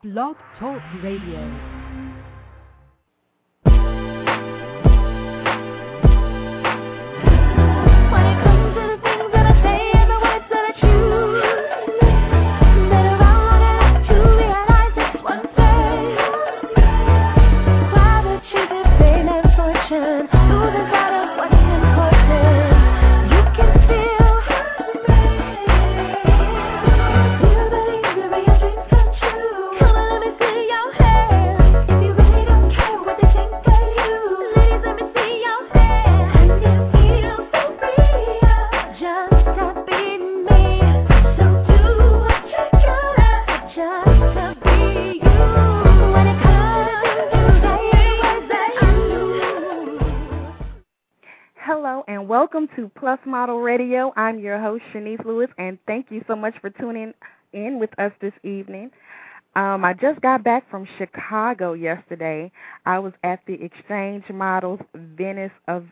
Blog Talk Radio. Welcome to Plus Model Radio. I'm your host, Shanice Lewis, and thank you so much for tuning in with us this evening. I just got back from Chicago yesterday. I was at the Exchange Models Visions of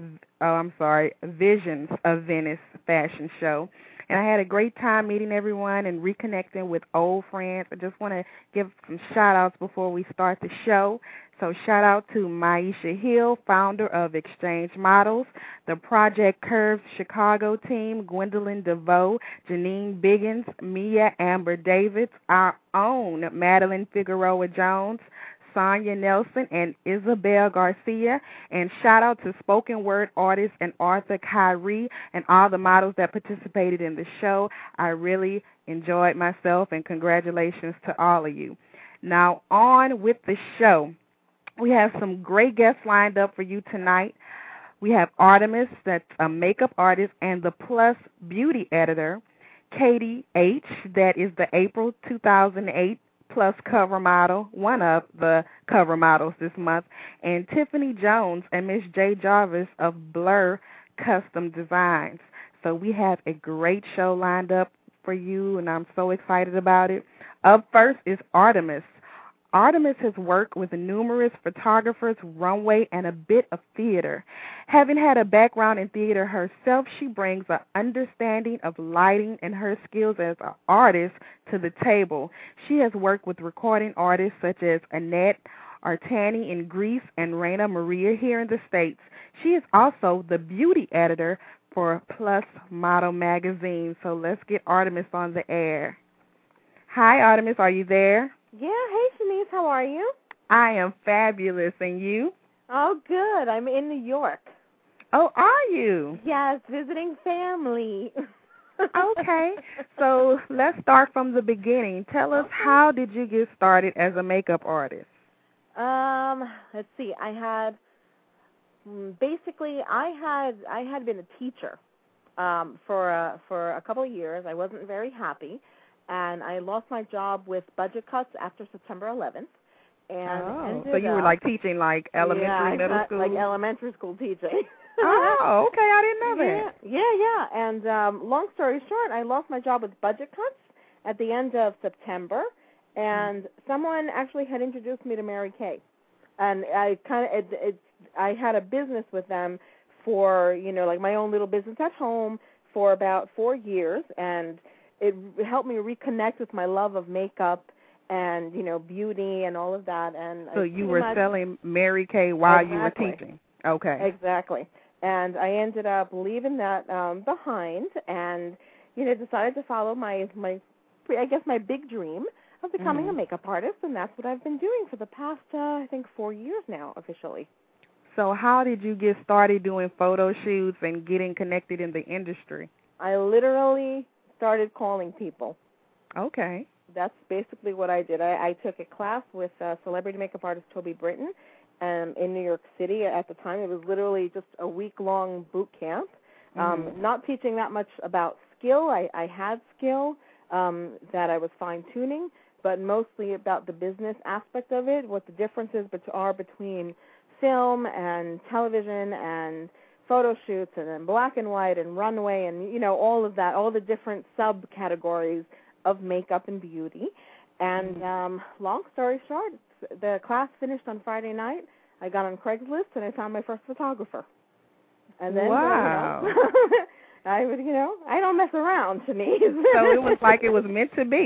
Venice fashion show, and I had a great time meeting everyone and reconnecting with old friends. I just want to give some shout-outs before we start the show. So shout out to Maisha Hill, founder of Exchange Models, the Project Curves Chicago team, Gwendolyn DeVoe, Janine Biggins, Mia Amber Davids, our own Madeline Figueroa Jones, Sonia Nelson, and Isabel Garcia. And shout out to spoken word artist and Arthur Kyrie and all the models that participated in the show. I really enjoyed myself, and congratulations to all of you. Now on with the show. We have some great guests lined up for you tonight. We have Artemis, that's a makeup artist and the Plus beauty editor, Katie H., that is the April 2008 Plus cover model, one of the cover models this month, and Tiffany Jones and Miss J. Jarvis of Blur Custom Designs. So we have a great show lined up for you, and I'm so excited about it. Up first is Artemis. Artemis has worked with numerous photographers, runway, and a bit of theater. Having had a background in theater herself, she brings an understanding of lighting and her skills as an artist to the table. She has worked with recording artists such as Annette Artani in Greece and Raina Maria here in the States. She is also the beauty editor for Plus Model magazine. So let's get Artemis on the air. Hi, Artemis. Are you there? Yeah, hey, Shanice, how are you? I am fabulous, and you? Oh, good. I'm in New York. Oh, are you? Yes, visiting family. Okay, so let's start from the beginning. Tell us, how did you get started as a makeup artist? Let's see. I had been a teacher for a couple of years. I wasn't very happy. And I lost my job with budget cuts after September 11th. And so you were like teaching like elementary, middle school? Like elementary school teaching. Oh, okay, I didn't know that. Yeah. And long story short, I lost my job with budget cuts at the end of September, and someone actually had introduced me to Mary Kay. And I I had a business with them for, like my own little business at home for about 4 years, and it helped me reconnect with my love of makeup and, beauty and all of that. And so you were selling Mary Kay while you were teaching. Okay. Exactly. And I ended up leaving that behind and, decided to follow my big dream of becoming a makeup artist, and that's what I've been doing for the past, 4 years now officially. So how did you get started doing photo shoots and getting connected in the industry? I literally started calling people. Okay. That's basically what I did. I took a class with celebrity makeup artist Toby Britton in New York City at the time. It was literally just a week-long boot camp, not teaching that much about skill. I had skill that I was fine-tuning, but mostly about the business aspect of it, what the differences are between film and television and photo shoots and then black and white and runway and, all of that, all the different subcategories of makeup and beauty. And long story short, the class finished on Friday night. I got on Craigslist and I found my first photographer. And then, wow. I don't mess around, Shanice. So it was like it was meant to be.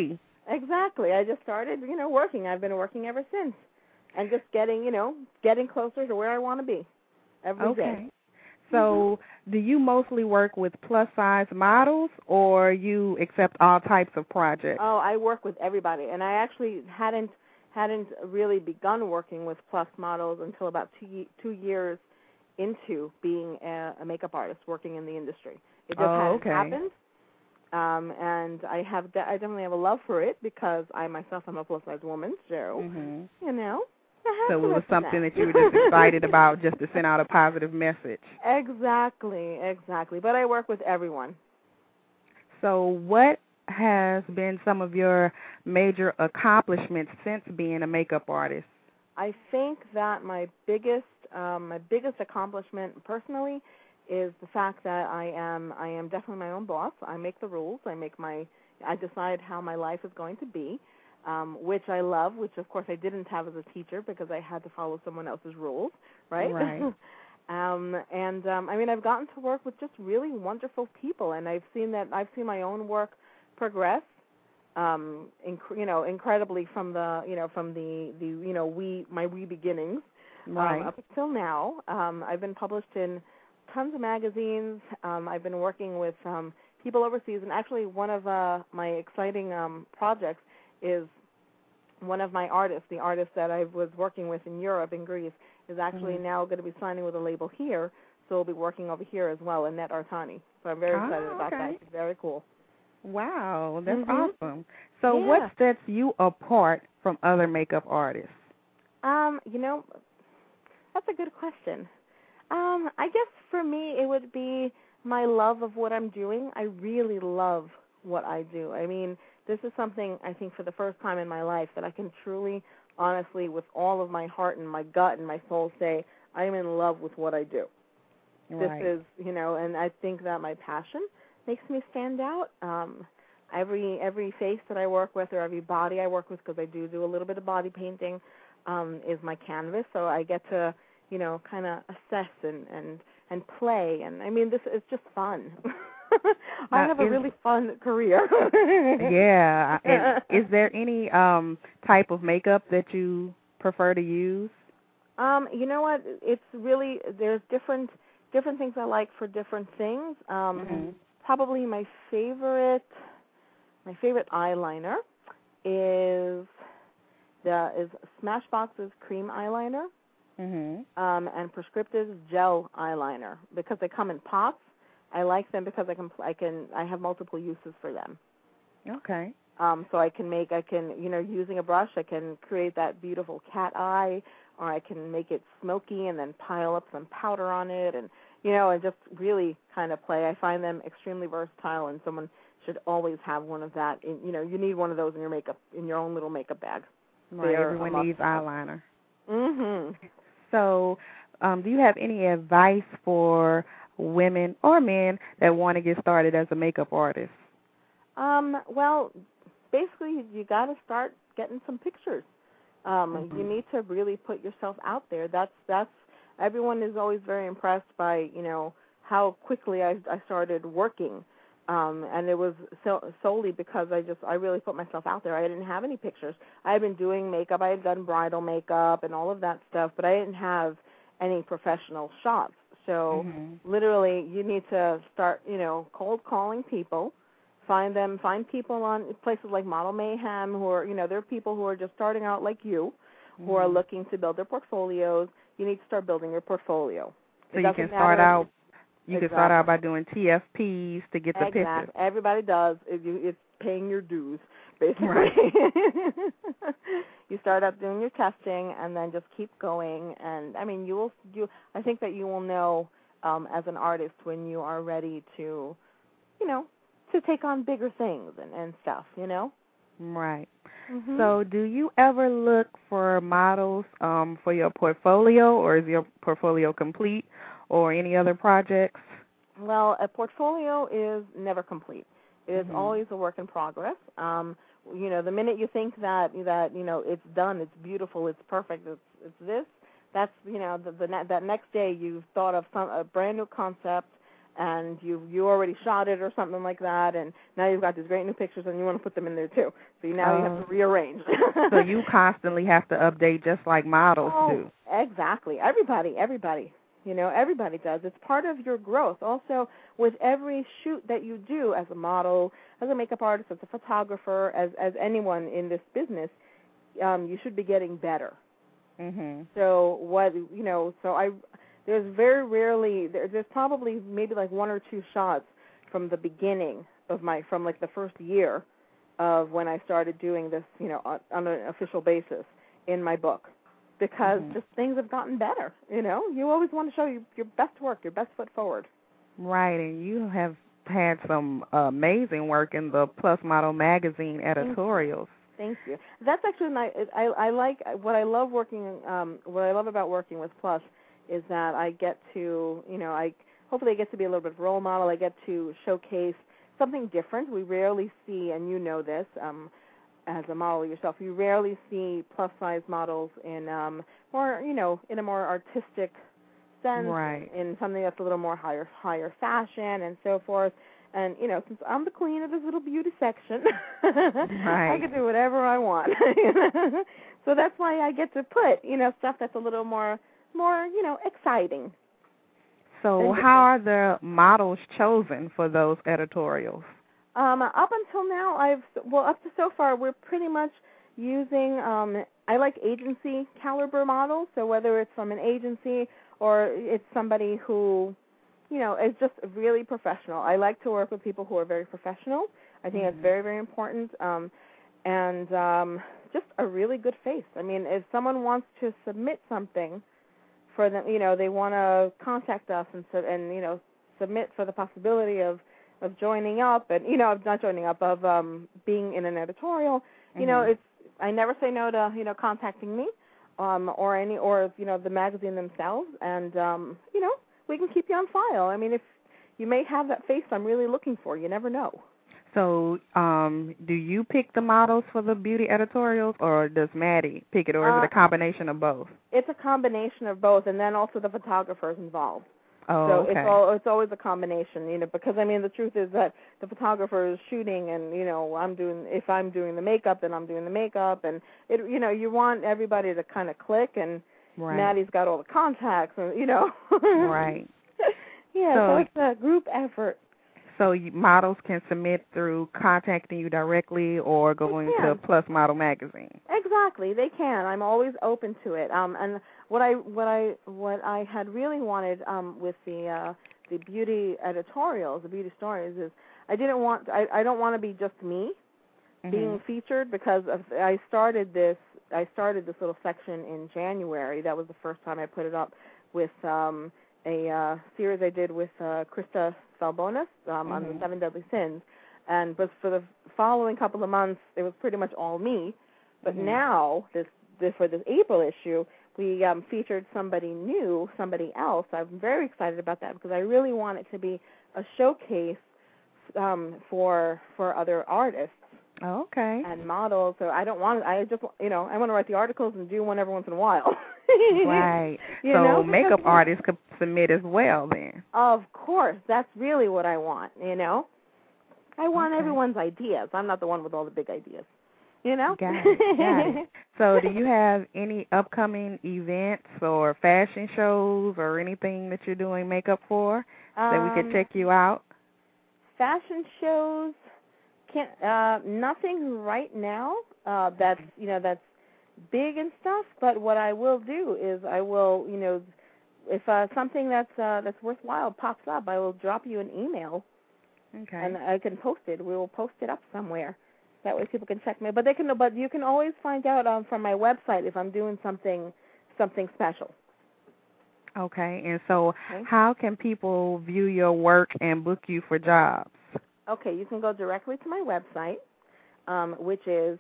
Exactly. I just started, working. I've been working ever since, and just getting closer to where I want to be every day. Okay. So, do you mostly work with plus-size models, or you accept all types of projects? Oh, I work with everybody, and I actually hadn't really begun working with plus models until about 2 years into being a makeup artist working in the industry. It just hadn't happened. And I definitely have a love for it because I myself am a plus-size woman, so, So it was something that you were just excited about, just to send out a positive message. Exactly. But I work with everyone. So what has been some of your major accomplishments since being a makeup artist? I think that my biggest accomplishment personally is the fact that I am definitely my own boss. I make the rules. I decide how my life is going to be, which I love, which of course I didn't have as a teacher because I had to follow someone else's rules, right? Right. I've gotten to work with just really wonderful people, and I've seen my own work progress, incredibly from my wee beginnings, right. up until now. I've been published in tons of magazines. I've been working with people overseas, and actually one of my exciting projects is one of my artists, the artist that I was working with in Europe, in Greece, is actually now going to be signing with a label here, so we'll be working over here as well, Annette Artani. So I'm very excited about that. It's very cool. Wow, that's awesome. So what sets you apart from other makeup artists? That's a good question. I guess for me it would be my love of what I'm doing. I really love what I do. I mean, this is something I think for the first time in my life that I can truly, honestly, with all of my heart and my gut and my soul say, I am in love with what I do. Right. This is, and I think that my passion makes me stand out. Every face that I work with or every body I work with, because I do a little bit of body painting, is my canvas. So I get to, kind of assess and play. And, I mean, this is just fun. I have a really fun career. Yeah. And is there any type of makeup that you prefer to use? You know what? It's really, there's different things I like for different things. Probably my favorite eyeliner is Smashbox's cream eyeliner, and Prescriptive's gel eyeliner, because they come in pots. I like them because I have multiple uses for them. Okay. So I can using a brush, I can create that beautiful cat eye, or I can make it smoky and then pile up some powder on it, and and just really kind of play. I find them extremely versatile, and someone should always have one of that. You need one of those in your own little makeup bag. Right. Everyone needs eyeliner. Mhm. So, do you have any advice for women or men that want to get started as a makeup artist? Well, basically, you got to start getting some pictures. You need to really put yourself out there. That's everyone is always very impressed by how quickly I started working, and it was solely because I really put myself out there. I didn't have any pictures. I had been doing makeup. I had done bridal makeup and all of that stuff, but I didn't have any professional shots. So literally, you need to start cold calling people. Find people on places like Model Mayhem who are, there are people who are just starting out like you, who are looking to build their portfolios. You need to start building your portfolio. So you can start out. You can start out by doing TFPs to get the pictures. Everybody does. It's paying your dues, basically. Right. You start out doing your testing, and then just keep going. And I mean, I think that you will know as an artist when you are ready to, to take on bigger things and stuff, Right. So do you ever look for models for your portfolio, or is your portfolio complete, or any other projects? Well, a portfolio is never complete. It is always a work in progress. The minute you think that it's done, it's beautiful, it's perfect, it's this, that's that next day you've thought of a brand new concept, and you already shot it or something like that, and now you've got these great new pictures and you want to put them in there too. So now you have to rearrange. So you constantly have to update just like models do. Exactly. Everybody. Everybody does. It's part of your growth. Also, with every shoot that you do as a model, as a makeup artist, as a photographer, as anyone in this business, you should be getting better. Mm-hmm. So there's very rarely, there's probably maybe like one or two shots from the beginning of from like the first year of when I started doing this, on an official basis in my book. Because just things have gotten better, You always want to show your best work, your best foot forward. Right, and you have had some amazing work in the Plus Model magazine editorials. Thank you. That's actually I like what I love what I love about working with Plus is that I get to, hopefully I get to be a little bit of a role model. I get to showcase something different. We rarely see, and you know this, as a model yourself, you rarely see plus-size models in more, in a more artistic sense, right, in something that's a little more higher fashion and so forth. And, since I'm the queen of this little beauty section, right. I can do whatever I want. So that's why I get to put, stuff that's a little more, exciting. So how are the models chosen for those editorials? Up until now, up to so far, we're pretty much using, I like agency caliber models, so whether it's from an agency or it's somebody who, is just really professional. I like to work with people who are very professional. I think that's very, very important, and just a really good face. I mean, if someone wants to submit something for them, they want to contact us and submit for the possibility of joining up and, not joining up, of being in an editorial, I never say no to, contacting me or the magazine themselves. And, we can keep you on file. I mean, if you may have that face I'm really looking for, you never know. So do you pick the models for the beauty editorials, or does Maddie pick it, or is it a combination of both? It's a combination of both, and then also the photographers involved. Oh, so okay. it's always a combination, because I mean the truth is that the photographer is shooting, and if I'm doing the makeup, then I'm doing the makeup, and you want everybody to kind of click, and right. Maddie's got all the contacts, and Right. Yeah, so it's a group effort. So models can submit through contacting you directly or going to Plus Model magazine. Exactly, they can. I'm always open to it. And what I had really wanted with the beauty editorials, the beauty stories, is I don't want to be just me being featured, because I started this little section in January. That was the first time I put it up with a series I did with Krista Salbonis on the 7 Deadly Sins. But for the following couple of months, it was pretty much all me. But now, for this April issue, we featured somebody new, somebody else. I'm very excited about that, because I really want it to be a showcase for other artists. Oh, okay. And models. So I want to write the articles and do one every once in a while. Right. So makeup artists could submit as well then. Of course. That's really what I want, I want everyone's ideas. I'm not the one with all the big ideas, Got it. So do you have any upcoming events or fashion shows or anything that you're doing makeup for that we could check you out? Fashion shows, nothing right now that's big and stuff, but what I will do is I will, if something that's worthwhile pops up, I will drop you an email. Okay. And I can post it. We will post it up somewhere. That way people can check me. But you can always find out from my website if I'm doing something special. Okay. And so how can people view your work and book you for jobs? Okay, you can go directly to my website, which is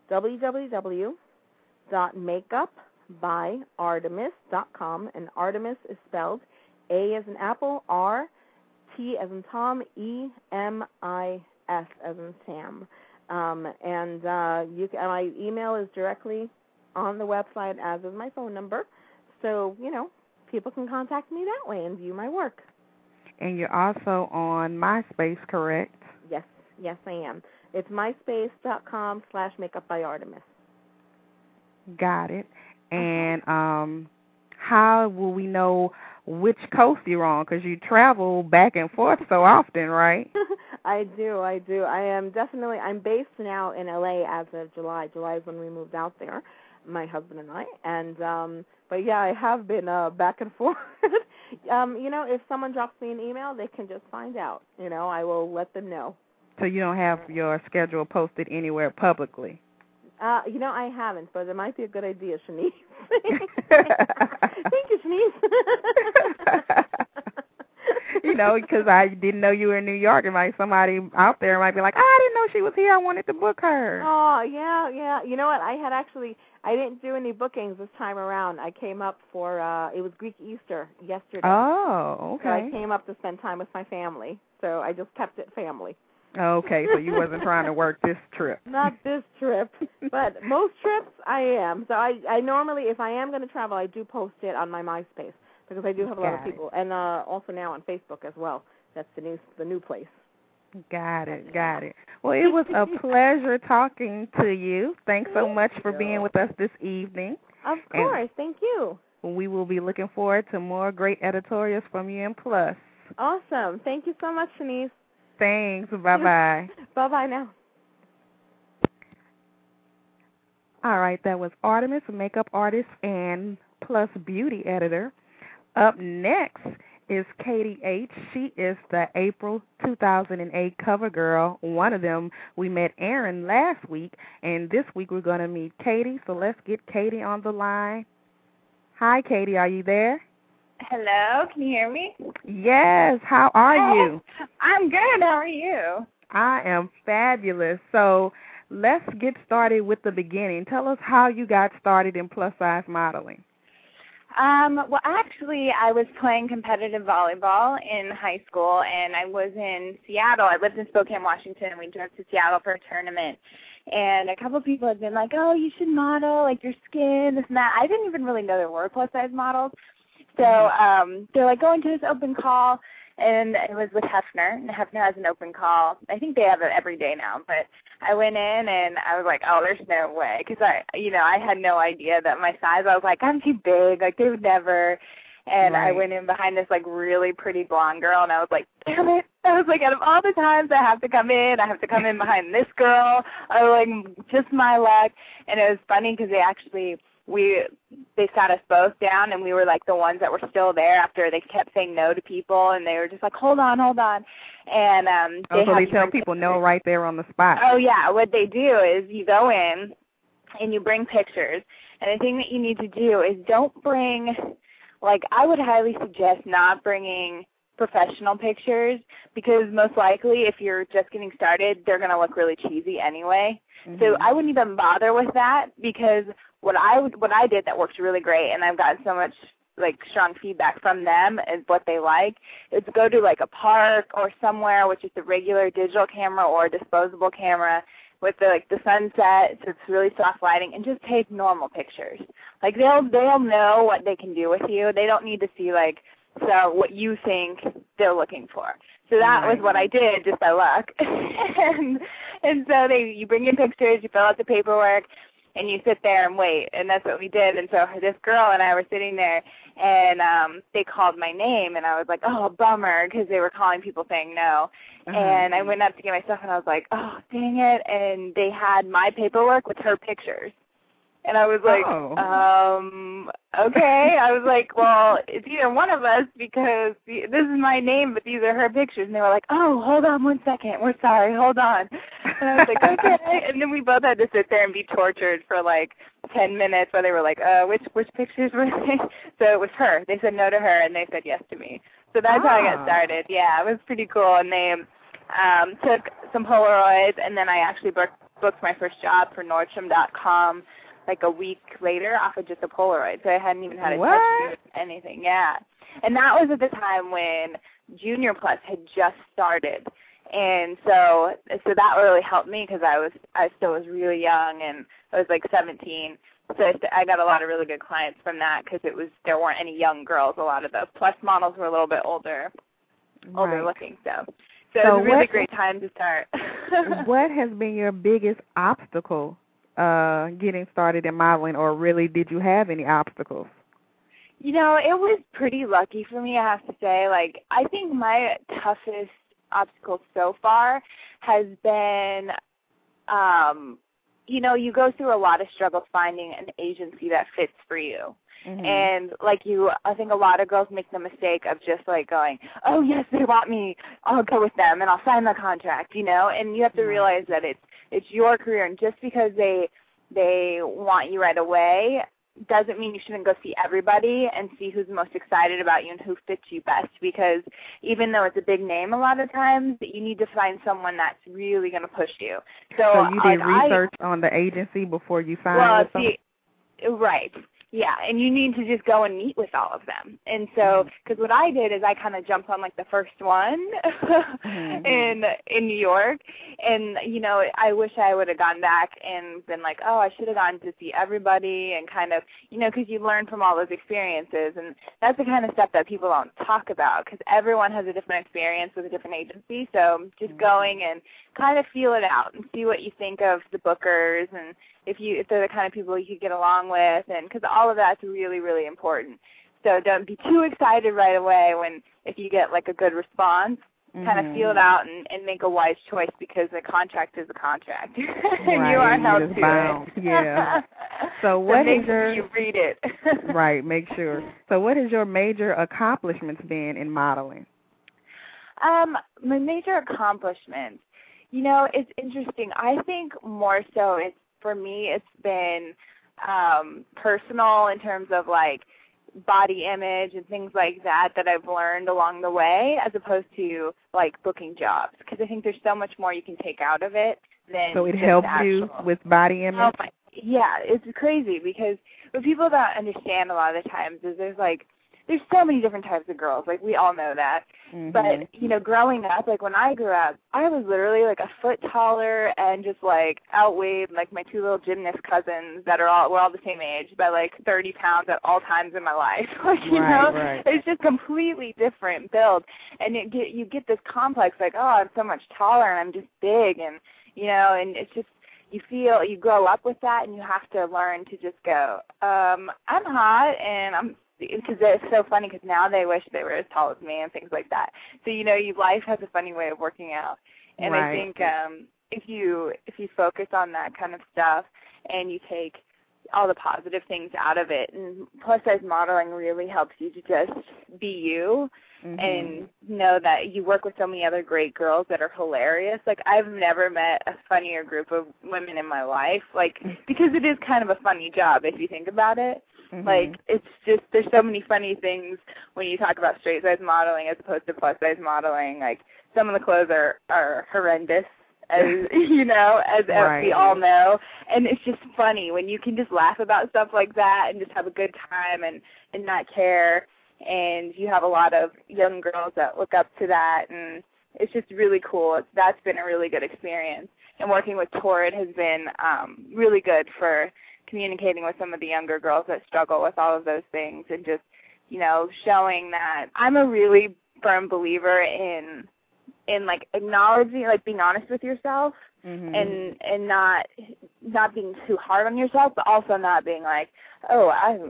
www.makeupbyartemis.com, and Artemis is spelled A as in apple, R, T as in Tom, E, M, I, S as in Sam. And my email is directly on the website, as is my phone number. So, people can contact me that way and view my work. And you're also on MySpace, correct? Yes, I am. It's myspace.com/makeupbyartemis. Got it. And how will we know which coast you're on? Because you travel back and forth so often, right? I do. I'm based now in LA as of July. July is when we moved out there, my husband and I. And but yeah, I have been back and forth. If someone drops me an email, they can just find out. I will let them know. So you don't have your schedule posted anywhere publicly? I haven't, but it might be a good idea, Shanice. Thank you, Shanice. Because I didn't know you were in New York, and somebody out there might be like, I didn't know she was here. I wanted to book her. Oh, yeah. You know what? I didn't do any bookings this time around. I came up for, it was Greek Easter yesterday. Oh, okay. So I came up to spend time with my family. So I just kept it family. Okay, so you wasn't trying to work this trip. Not this trip, but most trips I am. So I normally, if I am going to travel, I do post it on my MySpace because I do have a lot of people, and also now on Facebook as well. That's the new place. Got it. Well, it was a pleasure talking to you. Thanks so much for being with us this evening. Of course, thank you. We will be looking forward to more great editorials from you in Plus. Awesome. Thank you so much, Shanice. Thanks. Bye-bye. Bye-bye now. All right, that was Artemis, makeup artist and Plus beauty editor. Up next is Katie H. She is the April 2008 cover girl. One of them, we met Erin last week, and this week we're going to meet Katie. So let's get Katie on the line. Hi, Katie. Are you there? Hello, can you hear me? Yes, how are you? I'm good, how are you? I am fabulous. So let's get started with the beginning. Tell us how you got started in plus-size modeling. Well, actually, I was playing competitive volleyball in high school, and I was in Seattle. I lived in Spokane, Washington, and we drove to Seattle for a tournament. And a couple of people had been like, oh, you should model, like your skin, this and that. I didn't even really know there were plus-size models. So they're like going to this open call, and it was with Hefner, and Hefner has an open call. I think they have it every day now, but I went in, and I was like, oh, there's no way, because I had no idea that my size. I was like, I'm too big, like they would never. And right. I went in behind this like really pretty blonde girl, and I was like, damn it. I was like, out of all the times I have to come in behind this girl. I was like, just my luck. And it was funny because they sat us both down, and we were like the ones that were still there after they kept saying no to people, and they were just like, hold on. And so they tell people no right there on the spot. Oh, yeah. What they do is you go in and you bring pictures, and the thing that you need to do is don't bring, like I would highly suggest not bringing professional pictures, because most likely if you're just getting started, they're going to look really cheesy anyway. Mm-hmm. So I wouldn't even bother with that, because what I did that worked really great, and I've gotten so much like strong feedback from them is what they like, is go to like a park or somewhere with just a regular digital camera or a disposable camera with the sunset, so it's really soft lighting, and just take normal pictures. Like they'll know what they can do with you. They don't need to see what you think they're looking for. So that was what I did, just by luck. and so you bring in pictures, you fill out the paperwork, and you sit there and wait, and that's what we did. And so this girl and I were sitting there, and they called my name, and I was like, oh, bummer, because they were calling people saying no. And I went up to get my stuff, and I was like, oh, dang it, and they had my paperwork with her pictures. And I was like, okay. I was like, well, it's either one of us, because this is my name, but these are her pictures. And they were like, oh, hold on 1 second. We're sorry. Hold on. And I was like, okay. And then we both had to sit there and be tortured for like 10 minutes where they were like, which pictures were they? So it was her. They said no to her, and they said yes to me. So that's how I got started. Yeah, it was pretty cool. And they took some Polaroids, and then I actually booked my first job for Nordstrom.com like a week later off of just a Polaroid. So I hadn't even had a touch anything. Yeah. And that was at the time when Junior Plus had just started. And so that really helped me, because I still was really young, and I was like 17. So I got a lot of really good clients from that, because there weren't any young girls. A lot of the Plus models were a little bit older. older looking. So it's a really great time to start. What has been your biggest obstacle getting started in modeling, or really did you have any obstacles? You know, it was pretty lucky for me, I have to say. Like, I think my toughest obstacle so far has been, you know, you go through a lot of struggle finding an agency that fits for you. Mm-hmm. And I think a lot of girls make the mistake of just like going, oh yes, they want me, I'll go with them and I'll sign the contract, you know. And you have to realize that it's your career, and just because they want you right away doesn't mean you shouldn't go see everybody and see who's most excited about you and who fits you best, because even though it's a big name a lot of times, you need to find someone that's really going to push you. So you did research on the agency before you signed with them? Right. Yeah, and you need to just go and meet with all of them. And so, because what I did is I kind of jumped on, like, the first one in New York. And, you know, I wish I would have gone back and been like, oh, I should have gone to see everybody, and kind of, you know, because you learn from all those experiences. And that's the kind of stuff that people don't talk about, because everyone has a different experience with a different agency. So just going and kind of feel it out and see what you think of the bookers, and if they're the kind of people you could get along with, and because all of that's really, really important. So don't be too excited right away if you get like a good response. Kind of feel it out and make a wise choice, because a contract is a contract. And right, you are held to bound. It. Yeah. So what is you read it. Right, make sure. So what has your major accomplishments been in modeling? My major accomplishments, you know, it's interesting. I think more so for me, it's been personal in terms of like body image and things like that I've learned along the way, as opposed to like booking jobs, because I think there's so much more you can take out of it than so it helps you with body image. Yeah, it's crazy, because what people don't understand a lot of the times is there's so many different types of girls. Like, we all know that. But, you know, growing up, like when I grew up, I was literally like a foot taller and just like outweighed like my two little gymnast cousins we're all the same age, by like 30 pounds at all times in my life. Like, you know, it's just completely different build. And you get this complex like, oh, I'm so much taller and I'm just big, and, you know, and it's just, you grow up with that, and you have to learn to just go, I'm hot, and because it's so funny, because now they wish they were as tall as me and things like that. So, you know, life has a funny way of working out. And I think if you focus on that kind of stuff, and you take all the positive things out of it, and plus size modeling really helps you to just be you, and know that you work with so many other great girls that are hilarious. Like, I've never met a funnier group of women in my life, like, because it is kind of a funny job if you think about it. Like, it's just, there's so many funny things when you talk about straight size modeling as opposed to plus size modeling. Like, some of the clothes are horrendous, as you know, as we all know. And it's just funny when you can just laugh about stuff like that and just have a good time and not care. And you have a lot of young girls that look up to that, and it's just really cool. That's been a really good experience. And working with Torrid has been really good for communicating with some of the younger girls that struggle with all of those things, and just, you know, showing that I'm a really firm believer in like acknowledging, like being honest with yourself, and not being too hard on yourself, but also not being like, oh,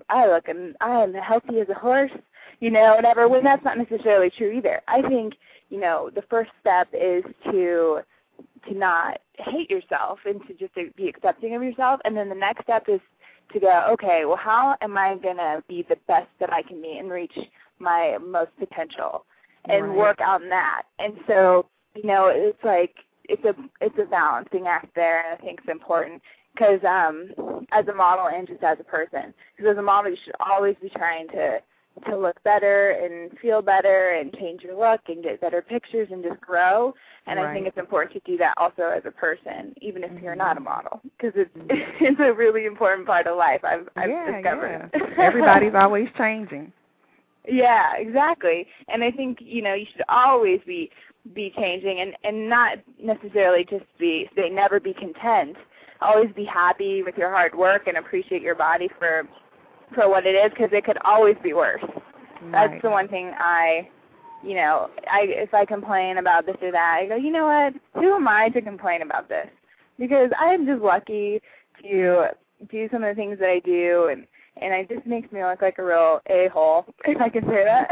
I am healthy as a horse, you know, whatever, when that's not necessarily true either. I think, you know, the first step is to not hate yourself and to just be accepting of yourself. And then the next step is to go, okay, well, how am I going to be the best that I can be and reach my most potential, and work on that. And so, you know, it's like, it's a balancing act there, and I think it's important, because as a model and just as a person, because as a model you should always be trying to look better and feel better and change your look and get better pictures and just grow. And I think it's important to do that also as a person, even if you're not a model, because it's a really important part of life, I've discovered. Yeah. Everybody's always changing. Yeah, exactly. And I think, you know, you should always be changing, and not necessarily just never be content. Always be happy with your hard work and appreciate your body for what it is, because it could always be worse. That's the one thing I if I complain about this or that, I go, you know what? Who am I to complain about this? Because I'm just lucky to do some of the things that I do, and it just makes me look like a real a-hole, if I can say that,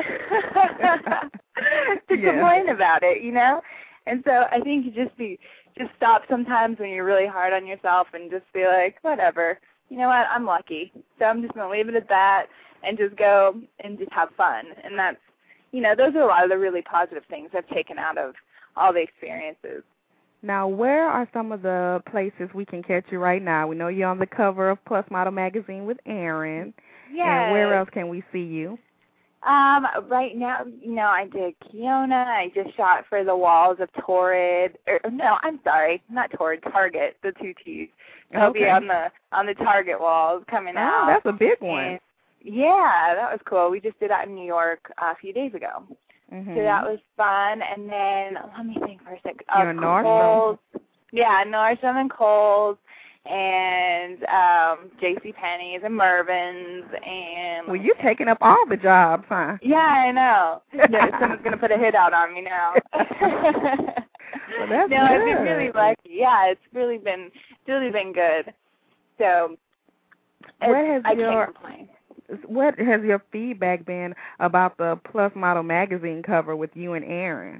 to complain about it, And so I think you just stop sometimes when you're really hard on yourself and just be like, whatever, you know what, I'm lucky. So I'm just going to leave it at that and just go and just have fun. And that's, those are a lot of the really positive things I've taken out of all the experiences. Now, where are some of the places we can catch you right now? We know you're on the cover of Plus Model Magazine with Erin. Yeah. And where else can we see you? Right now, I did Kiona. I just shot for the walls of Torrid. No, I'm sorry, not Torrid, Target, the 2 T's. It'll be on the Target walls coming out. Oh, that's a big one. And, yeah, that was cool. We just did that in New York a few days ago. So that was fun. And then, let me think for a second. You're in Nordstrom? Yeah, Nordstrom and Kohl's and JCPenney's and Mervyn's and... Well, you're taking up all the jobs, huh? Yeah, I know. Someone's going to put a hit out on me now. Well, that's good. I've been really lucky. Yeah, it's really been good. So, I can't complain. What has your feedback been about the Plus Model Magazine cover with you and Erin?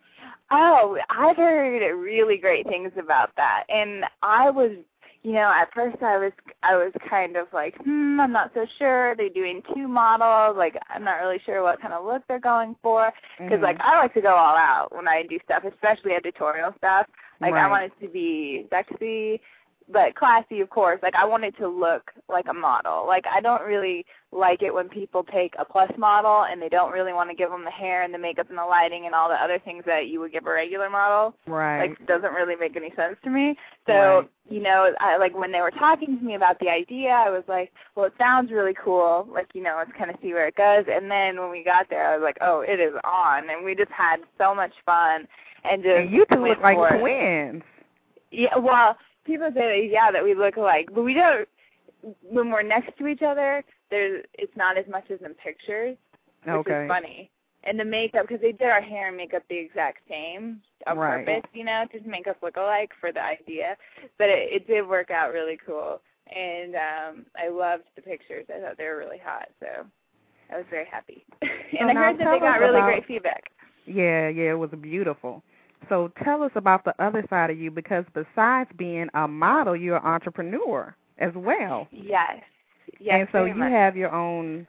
Oh, I've heard really great things about that. And I was, at first I was kind of like, I'm not so sure. They're doing 2 models. Like, I'm not really sure what kind of look they're going for. Because, I like to go all out when I do stuff, especially editorial stuff. Like, I want it to be sexy, but classy, of course. Like, I want it to look like a model. Like, I don't really like it when people take a plus model and they don't really want to give them the hair and the makeup and the lighting and all the other things that you would give a regular model. Right. Like, it doesn't really make any sense to me. So, when they were talking to me about the idea, I was like, well, it sounds really cool. Like, let's kind of see where it goes. And then when we got there, I was like, oh, it is on. And we just had so much fun. And you two look like twins. Yeah, well, people say that we look alike, but we don't. When we're next to each other, it's not as much as in pictures, which is funny. And the makeup, because they did our hair and makeup the exact same on purpose, to make us look alike for the idea. But it did work out really cool, and I loved the pictures. I thought they were really hot, so I was very happy. And I heard that they got really great feedback. Yeah, it was beautiful. So tell us about the other side of you, because besides being a model, you're an entrepreneur as well. Yes. And so you have your own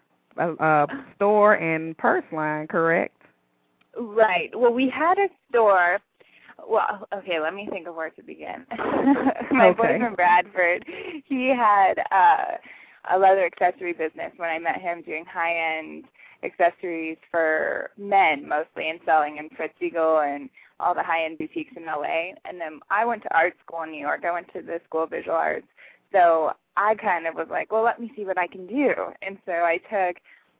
store and purse line, correct? Right. Well, we had a store. Well, okay, let me think of where to begin. My boyfriend, Bradford, he had a leather accessory business when I met him, doing high-end accessories for men mostly, and selling in Fritz Siegel and all the high-end boutiques in L.A. And then I went to art school in New York. I went to the School of Visual Arts. So I kind of was like, well, let me see what I can do. And so I took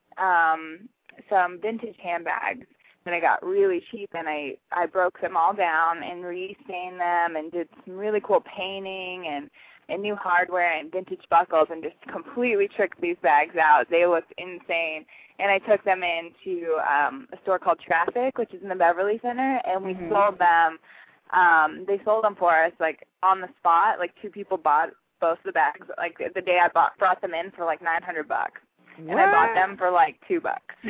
some vintage handbags that I got really cheap, and I broke them all down and re-stained them and did some really cool painting and new hardware and vintage buckles, and just completely tricked these bags out. They looked insane. And I took them into a store called Traffic, which is in the Beverly Center, and we sold them. They sold them for us, like, on the spot. Like, 2 people bought both the bags. Like, the day I brought them in for, like, $900. And I bought them for, like, $2.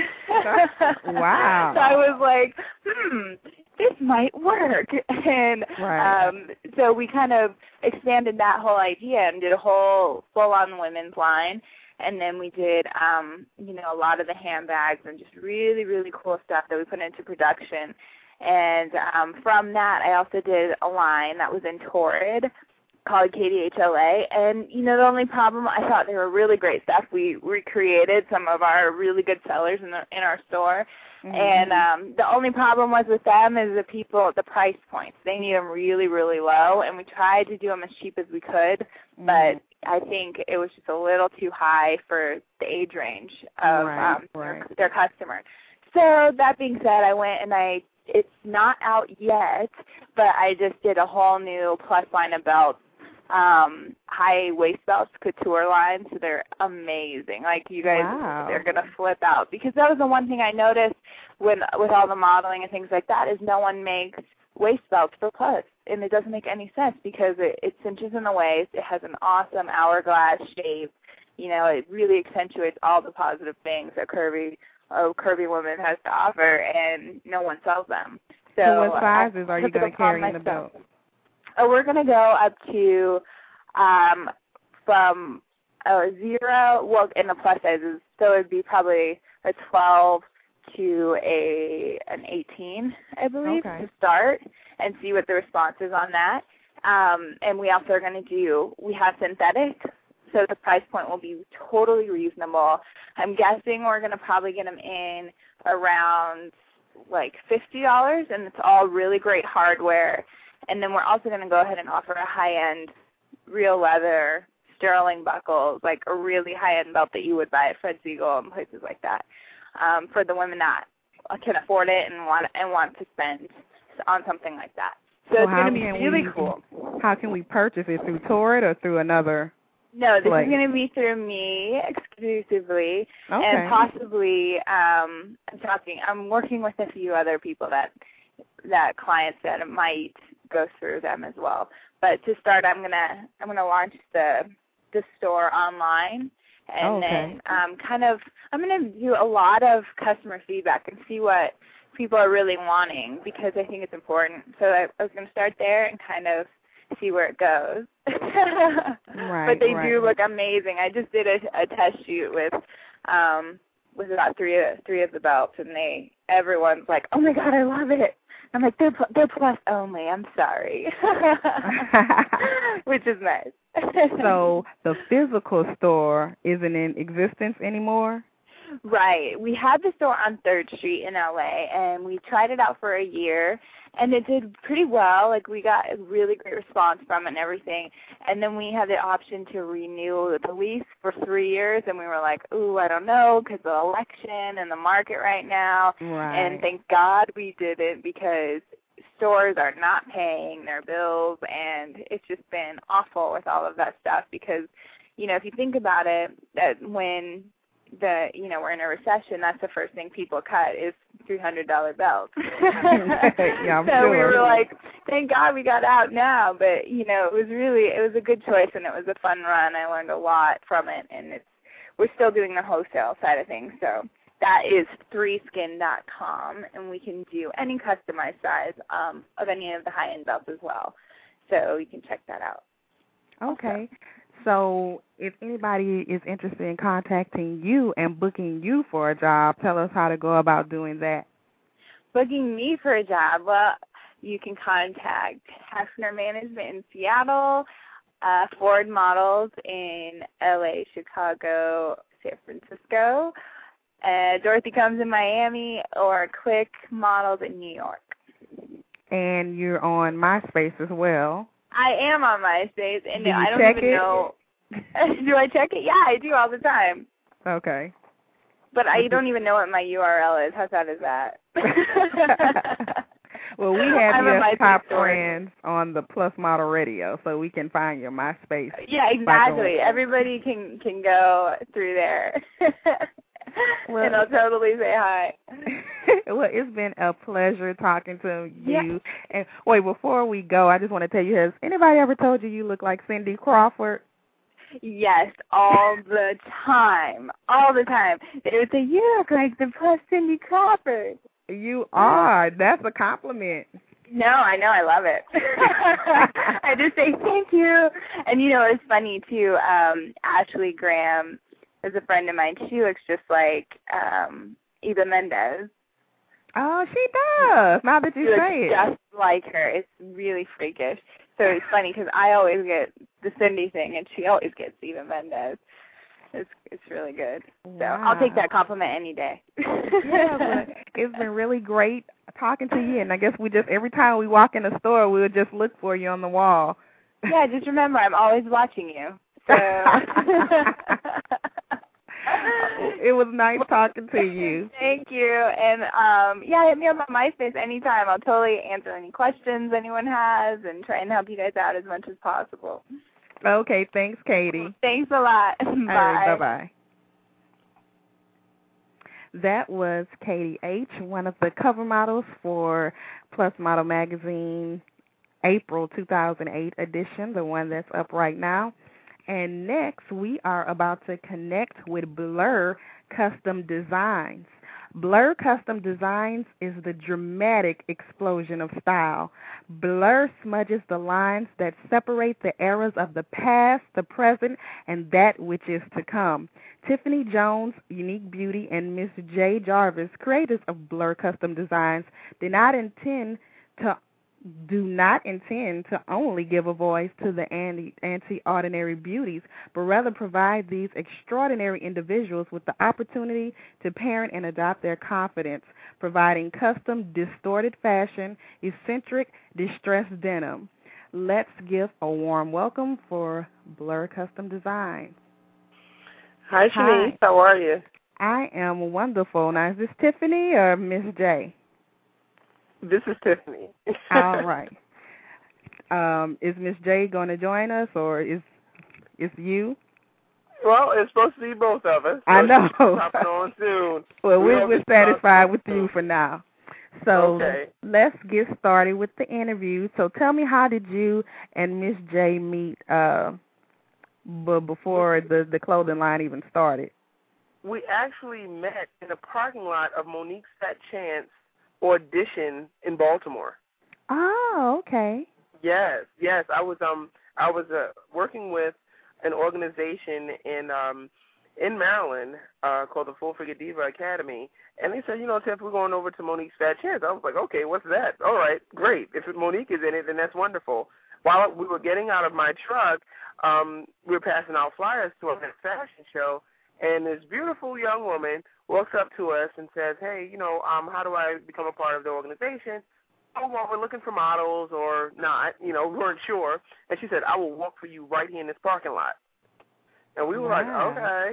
Wow. So I was like, this might work. And so we kind of expanded that whole idea and did a whole full-on women's line. And then we did, a lot of the handbags and just really, really cool stuff that we put into production. And from that, I also did a line that was in Torrid called KDHLA. And, the only problem, I thought they were really great stuff. We recreated some of our really good sellers in our store. And the only problem was with them is the price points. They need them really, really low. And we tried to do them as cheap as we could, but I think it was just a little too high for the age range of their customer. So that being said, I went and it's not out yet, but I just did a whole new plus line of belts, high waist belts, couture line, so they're amazing. Like, you guys, they're going to flip out. Because that was the one thing I noticed with all the modeling and things like that is no one makes waist belts for plus, and it doesn't make any sense because it cinches in the waist. It has an awesome hourglass shape. It really accentuates all the positive things that curvy woman has to offer, and no one sells them. So what sizes are you going to carry in the belt? Oh, we're going to go up to from a 0, well, in the plus sizes, so it would be probably a 12 to an 18, I believe, to start and see what the response is on that. And we also are going to we have synthetic, so the price point will be totally reasonable. I'm guessing we're going to probably get them in around like $50, and it's all really great hardware. And then we're also going to go ahead and offer a high-end real leather sterling buckles, like a really high-end belt that you would buy at Fred Siegel and places like that, for the women that can afford it and want to spend on something like that. So it's going to be really cool. How can we purchase it? Through Torrid or through another? No, this is going to be through me exclusively, and possibly I'm working with a few other people that clients that might go through them as well. But to start, I'm gonna launch the store online, and then I'm gonna do a lot of customer feedback and see what people are really wanting, because I think it's important. So I was gonna start there and kind of see where it goes. But they do look amazing. I just did a test shoot with about three of the belts, and everyone's like, "Oh my God, I love it." I'm like, they're plus only. I'm sorry, which is nice. So the physical store isn't in existence anymore? Right. We had the store on 3rd Street in LA, and we tried it out for a year, and it did pretty well. Like, we got a really great response from it and everything. And then we had the option to renew the lease for 3 years, and we were like, ooh, I don't know, because of the election and the market right now. Right. And thank God we didn't, because stores are not paying their bills, and it's just been awful with all of that stuff because, if you think about it, that when we're in a recession, that's the first thing people cut is $300 belts. Yeah, so we were like, thank God we got out now. But it was a good choice, and it was a fun run. I learned a lot from it, and we're still doing the wholesale side of things. So that is 3skin.com, and we can do any customized size of any of the high-end belts as well. So you can check that out. Okay. So if anybody is interested in contacting you and booking you for a job, tell us how to go about doing that. Booking me for a job, well, you can contact Hefner Management in Seattle, Ford Models in LA, Chicago, San Francisco, Dorothy Combs in Miami, or Click Models in New York. And you're on MySpace as well. I am on MySpace, and do you I don't check even it? know. Do I check it? Yeah, I do all the time. Okay. But I don't even know what my URL is. How sad is that? Well, we have your top friends on the Plus Model Radio, so we can find your MySpace. Yeah, exactly. Everybody can go through there. Well, and I'll totally say hi. Well, it's been a pleasure talking to you. Yes. And wait, before we go, I just want to tell you, has anybody ever told you look like Cindy Crawford? Yes, all the time. All the time. They would say, you look like the Plus Cindy Crawford. You are. That's a compliment. No, I know. I love it. I just say thank you. And, it's funny, too. Ashley Graham is a friend of mine. She looks just like Eva Mendes. Oh, she does. Now that you say it. Just like her. It's really freakish. So it's funny because I always get the Cindy thing, and she always gets Eva Mendes. It's really good. Wow. So I'll take that compliment any day. Yeah, but it's been really great talking to you, and I guess every time we walk in the store, we'll just look for you on the wall. Yeah, just remember, I'm always watching you. So. It was nice talking to you. Thank you. And, hit me up on MySpace anytime. I'll totally answer any questions anyone has and try and help you guys out as much as possible. Okay, thanks, Katie. Thanks a lot. Bye. All right, bye-bye. That was Katie H., one of the cover models for Plus Model Magazine April 2008 edition, the one that's up right now. And next, we are about to connect with Blur Custom Designs. Blur Custom Designs is the dramatic explosion of style. Blur smudges the lines that separate the eras of the past, the present, and that which is to come. Tiffany Jones, Unique Beauty, and Miss J. Jarvis, creators of Blur Custom Designs, do not intend to only give a voice to the anti-ordinary beauties, but rather provide these extraordinary individuals with the opportunity to parent and adopt their confidence, providing custom, distorted fashion, eccentric, distressed denim. Let's give a warm welcome for Blur Custom Designs. Hi, Shanice. How are you? I am wonderful. Now, is this Tiffany or Miss J? This is Tiffany. All right. Is Miss J going to join us, or is you? Well, it's supposed to be both of us. So I know. Popping on soon. Well, we're satisfied with you for now. So okay. Let's get started with the interview. So tell me, how did you and Miss J meet before the clothing line even started? We actually met in the parking lot of Monique's Fat Chance audition in Baltimore. Oh, okay. Yes. I was working with an organization in Maryland called the Full Figure Diva Academy, and they said, Tiff, we're going over to Monique's Fat Chance. I was like, okay, what's that? All right, great. If Monique is in it, then that's wonderful. While we were getting out of my truck, we were passing out flyers to a fashion show, and this beautiful young woman walks up to us and says, hey, how do I become a part of the organization? Oh, well, we're looking for models or not. We weren't sure. And she said, I will walk for you right here in this parking lot. And we were like, okay.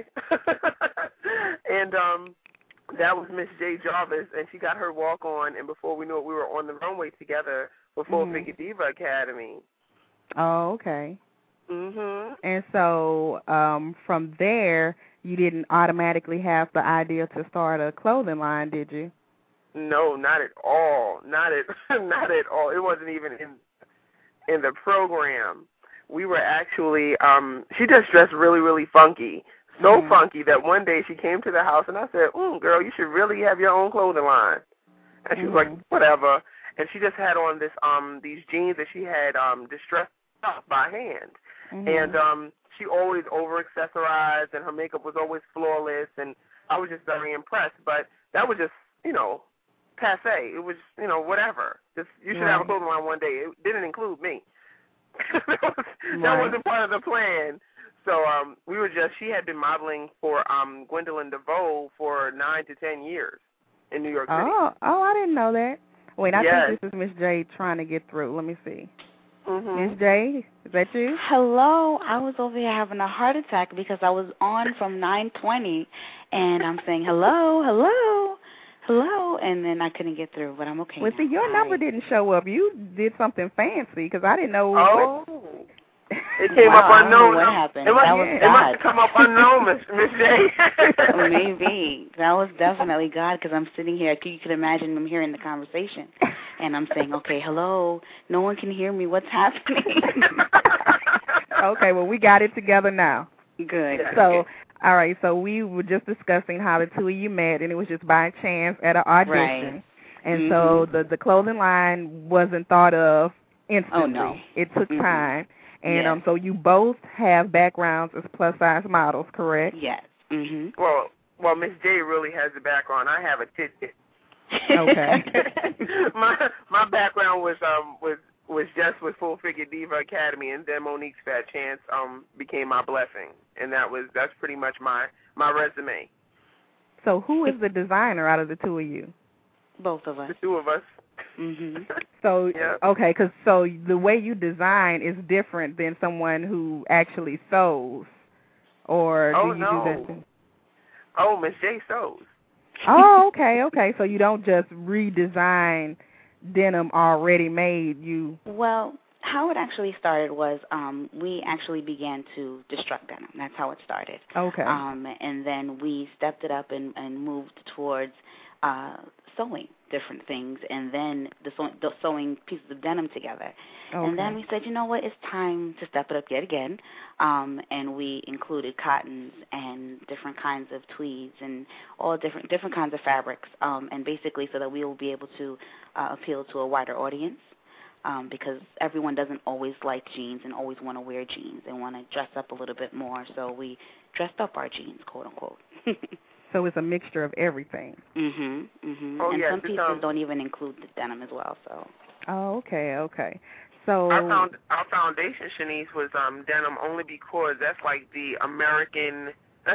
And that was Miss J. Jarvis, and she got her walk on, and before we knew it, we were on the runway together for Full Figure Diva Academy. Oh, okay. Mm-hmm. And so from there, you didn't automatically have the idea to start a clothing line, did you? No, not at all. Not at all. It wasn't even in the program. We were actually she just dressed really, really funky. So funky that one day she came to the house and I said, girl, you should really have your own clothing line. And she was like, whatever. And she just had on this these jeans that she had distressed by hand. And she always over-accessorized, and her makeup was always flawless, and I was just very impressed. But that was just, passe. It was, whatever. Just you should have a clothing line one day. It didn't include me. That wasn't part of the plan. So she had been modeling for Gwendolyn DeVoe for 9 to 10 years in New York City. Oh, I didn't know that. Wait, I think this is Miss J trying to get through. Let me see. Miss J, is that you? Hello. I was over here having a heart attack because I was on from 9:20, and I'm saying hello, and then I couldn't get through, but I'm okay. Well, see, your number didn't show up. You did something fancy because I didn't know. It came up unknown. What happened? It must have come up unknown, Miss J. Maybe. That was definitely God, because I'm sitting here. You could imagine I'm hearing the conversation. And I'm saying, okay, hello. No one can hear me. What's happening? Okay, well, we got it together now. Good. So, all right, so we were just discussing how the two of you met, and it was just by chance at an audition. Right. And so the clothing line wasn't thought of instantly. Oh, no. It took time. And so you both have backgrounds as plus-size models, correct? Yes. Well, Miss J really has the background. I have a tidbit. Okay. my background was just with Full Figure Diva Academy, and then Monique's Fat Chance became my blessing, and that's pretty much my resume. So who is the designer out of the two of you? Both of us. The two of us. So okay, because the way you design is different than someone who actually sews, or do you do that too? Oh, Miss J sews. Oh, okay. So you don't just redesign denim already made. Well, How it actually started was we actually began to destruct denim. That's how it started. Okay. And then we stepped it up and moved towards sewing different things, and then the sewing pieces of denim together. Okay. And then we said, you know what, it's time to step it up yet again. And we included cottons and different kinds of tweeds and all different kinds of fabrics, and basically so that we will be able to appeal to a wider audience. Because everyone doesn't always like jeans and always want to wear jeans. They want to dress up a little bit more, so we dressed up our jeans, quote unquote. So it's a mixture of everything. Oh, and yes, some pieces don't even include the denim as well. So. Oh, okay. So our foundation, Shanice, was denim only because that's like the American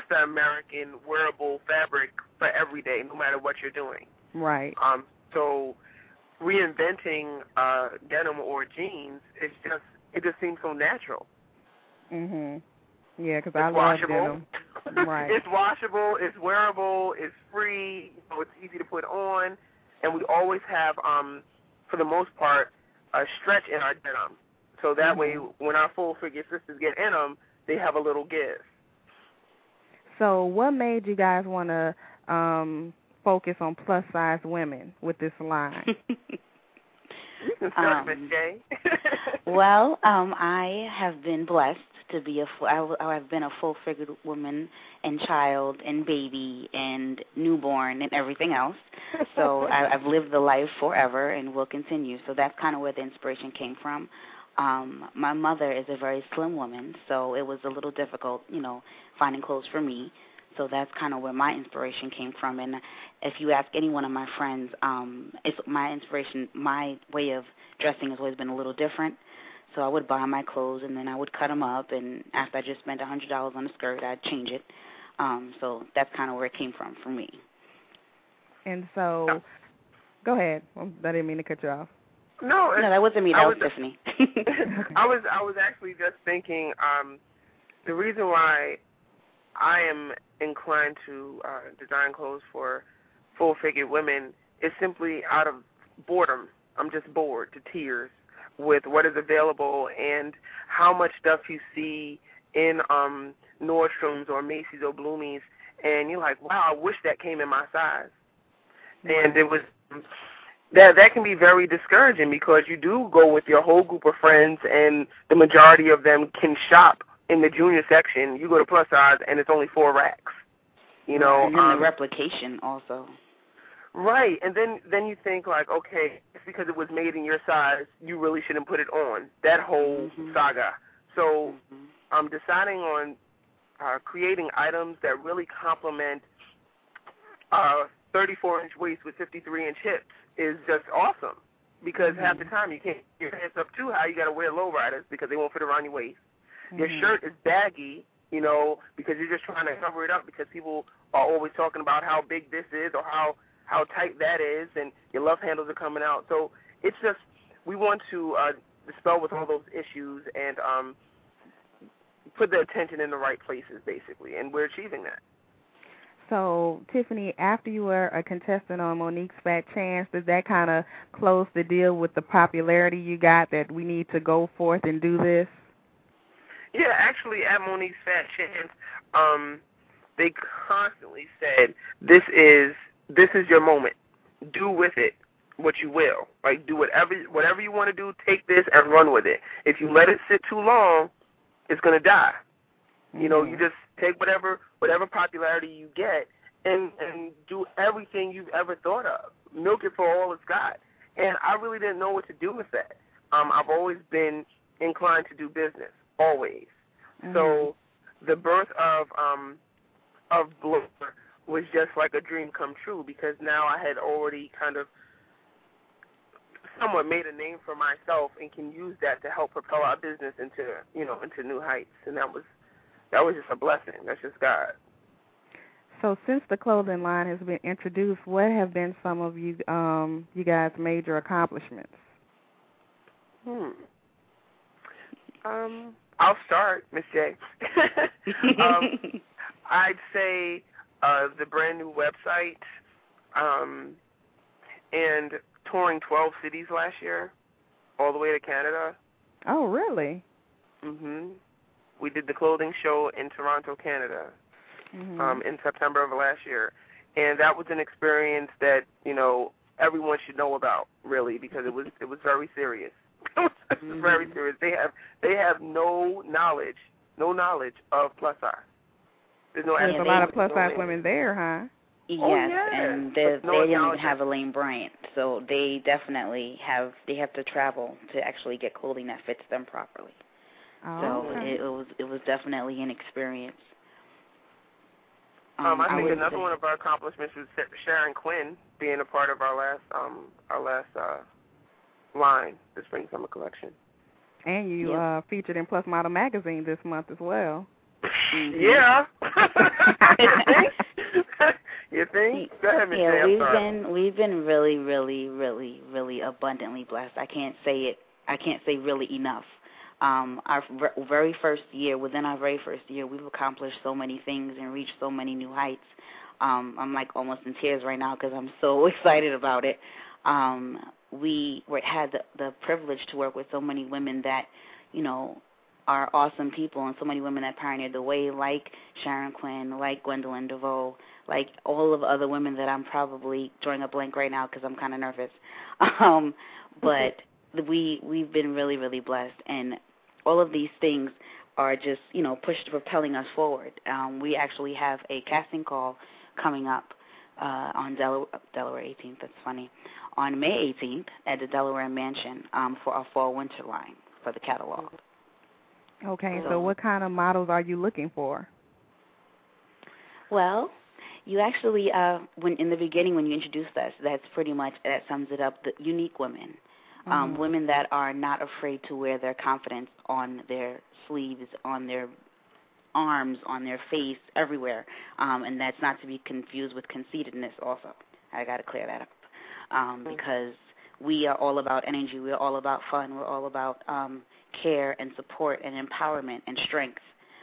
wearable fabric for every day, no matter what you're doing. Right. So reinventing denim or jeans, it just seems so natural. Yeah, because I love denim. Right. It's washable, it's wearable, it's free, it's easy to put on, and we always have, for the most part, a stretch in our denim. So that way, when our full-figure sisters get in them, they have a little give. So what made you guys want to focus on plus-size women with this line? You can start, Ms. J. Well, I have been blessed to be I've been a full-figured woman and child and baby and newborn and everything else. So I've lived the life forever and will continue. So that's kind of where the inspiration came from. My mother is a very slim woman, so it was a little difficult, finding clothes for me. So that's kind of where my inspiration came from. And if you ask any one of my friends, it's my inspiration, my way of dressing has always been a little different. So I would buy my clothes, and then I would cut them up, and after I just spent $100 on a skirt, I'd change it. So that's kind of where it came from for me. And so, go ahead. I didn't mean to cut you off. No, that wasn't me. That was Tiffany. I was actually just thinking the reason why I am inclined to design clothes for full-figured women is simply out of boredom. I'm just bored to tears with what is available and how much stuff you see in Nordstrom's or Macy's or Bloomie's, and you're like, wow, I wish that came in my size. And it was that can be very discouraging because you do go with your whole group of friends, and the majority of them can shop in the junior section. You go to plus size, and it's only 4 racks. And then the replication also. Right, and then you think like, okay, it's because it was made in your size, you really shouldn't put it on. That whole saga. So deciding on creating items that really complement 34-inch waist with 53-inch hips is just awesome because half the time you can't get your hands up too high. You got to wear lowriders because they won't fit around your waist. Your shirt is baggy, because you're just trying to cover it up because people are always talking about how big this is or how tight that is, and your love handles are coming out. So it's just we want to dispel with all those issues and put the attention in the right places, basically, and we're achieving that. So, Tiffany, after you were a contestant on Monique's Fat Chance, does that kind of close the deal with the popularity you got that we need to go forth and do this? Yeah, actually, at Monique's Fat Chance, they constantly said, this is your moment. Do with it what you will. Like, do whatever you want to do, take this and run with it. If you let it sit too long, it's going to die. You just take whatever popularity you get and do everything you've ever thought of. Milk it for all it's got. And I really didn't know what to do with that. I've always been inclined to do business, always. So the birth of Blur was just like a dream come true because now I had already kind of somewhat made a name for myself and can use that to help propel our business into new heights. And that was just a blessing. That's just God. So since the clothing line has been introduced, what have been some of you guys' major accomplishments? I'll start, Miss J. I'd say the brand new website and touring 12 cities last year, all the way to Canada. Oh, really? We did the clothing show in Toronto, Canada, in September of last year, and that was an experience that everyone should know about, really, because it was very serious. It was very serious. They have no knowledge of plus size. There's no. There's a lot of plus size women there, huh? Yes, yeah. And they don't even have Elaine Bryant, so they definitely have to travel to actually get clothing that fits them properly. Oh, so okay. it was definitely an experience. I think another one of our accomplishments was Sharon Quinn being a part of our last line, the Spring Summer Collection. And you featured in Plus Model Magazine this month as well. Yeah. You think? Go ahead, Ms. Yeah, we've been really, really, really, really abundantly blessed. I can't say really enough. Our very first year, within our very first year, we've accomplished so many things and reached so many new heights. I'm like almost in tears right now because I'm so excited about it. We had the privilege to work with so many women that, are awesome people, and so many women that pioneered the way, like Sharon Quinn, like Gwendolyn DeVoe, like all of the other women that I'm probably drawing a blank right now because I'm kind of nervous. But we've been really, really blessed, and all of these things are just, propelling us forward. We actually have a casting call coming up on Delaware 18th. That's funny. On May 18th at the Delaware Mansion for our fall-winter line for the catalog. Okay, so what kind of models are you looking for? Well, you actually, when in the beginning when you introduced us, that sums it up, the unique women. Women that are not afraid to wear their confidence on their sleeves, on their arms, on their face, everywhere. And that's not to be confused with conceitedness also. I got to clear that up because we are all about energy. We're all about fun. We're all about care and support and empowerment and strength.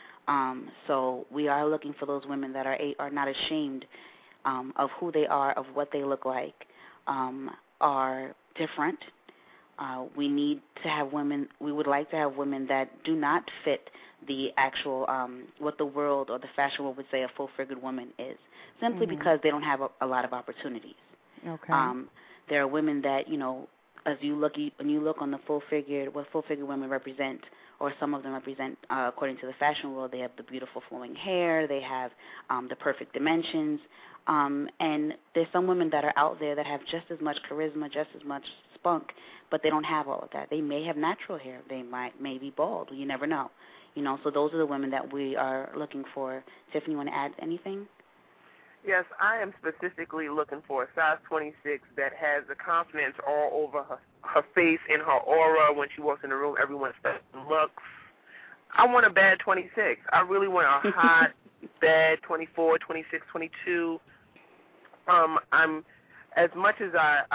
So we are looking for those women that are not ashamed of who they are, of what they look like, are different. We need to have women. We would like to have women that do not fit the actual what the world or the fashion world would say a full-figured woman is, simply because they don't have a lot of opportunities. Okay. There are women that as you look on the full-figured, what full-figured women represent, or some of them represent, according to the fashion world, they have the beautiful flowing hair, they have the perfect dimensions, and there's some women that are out there that have just as much charisma, just as much spunk, but they don't have all of that. They may have natural hair. They may be bald. You never know. So those are the women that we are looking for. Tiffany, you want to add anything? Yes, I am specifically looking for a size 26 that has the confidence all over her face and her aura. When she walks in the room, everyone looks. I want a bad 26. I really want a hot, bad 24, 26, 22. I'm as much as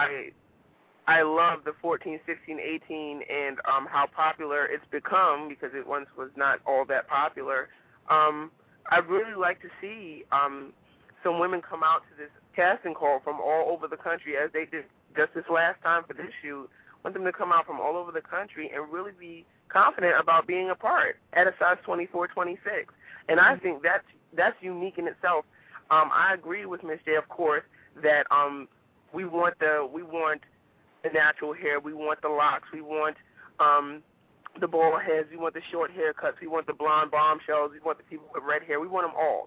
I love the 14, 16, 18 and how popular it's become, because it once was not all that popular. I'd really like to see some women come out to this casting call from all over the country, as they did just this last time for this shoot. I want them to come out from all over the country and really be confident about being a part at a size 24, 26. And I think that's unique in itself. I agree with Ms. J, of course, that we want the natural hair, we want the locks, we want the bald heads, we want the short haircuts, we want the blonde bombshells, we want the people with red hair, we want them all.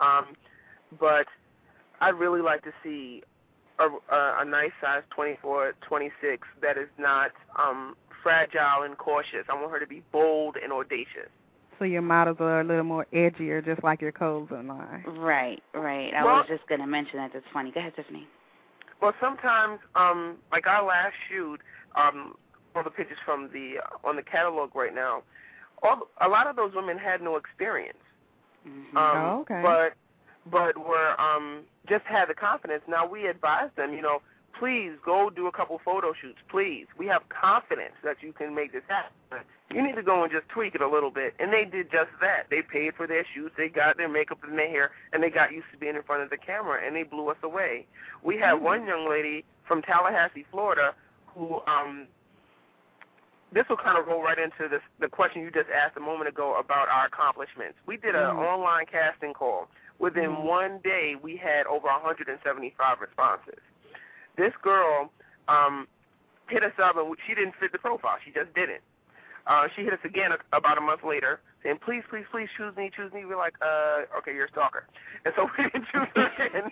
But I'd really like to see a nice size 24, 26 that is not fragile and cautious. I want her to be bold and audacious. So your models are a little more edgier, just like your clothing line. Right. I was just going to mention that. That's funny. Go ahead, Tiffany. Well, sometimes, like our last shoot, all the pictures from on the catalog right now, a lot of those women had no experience. Okay. But were just had the confidence. Now we advise them, please go do a couple photo shoots, please. We have confidence that you can make this happen. You need to go and just tweak it a little bit. And they did just that. They paid for their shoots, they got their makeup and their hair, and they got used to being in front of the camera, and they blew us away. We had one young lady from Tallahassee, Florida, who this will kind of roll right into the question you just asked a moment ago about our accomplishments. We did an online casting call. Within one day, we had over 175 responses. This girl hit us up, and she didn't fit the profile. She just didn't. She hit us again about a month later, saying, please, please, please choose me, choose me. We're like, okay, you're a stalker. And so we didn't choose her again.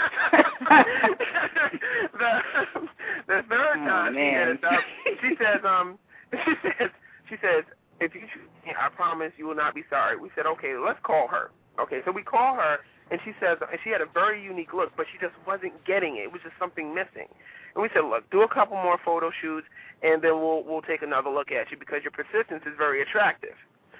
the third time she hit us up, she says, if you choose me, I promise you will not be sorry. We said, okay, let's call her. Okay, so we call her, and she says, and she had a very unique look, but she just wasn't getting it. It was just something missing. And we said, look, do a couple more photo shoots, and then we'll take another look at you because your persistence is very attractive.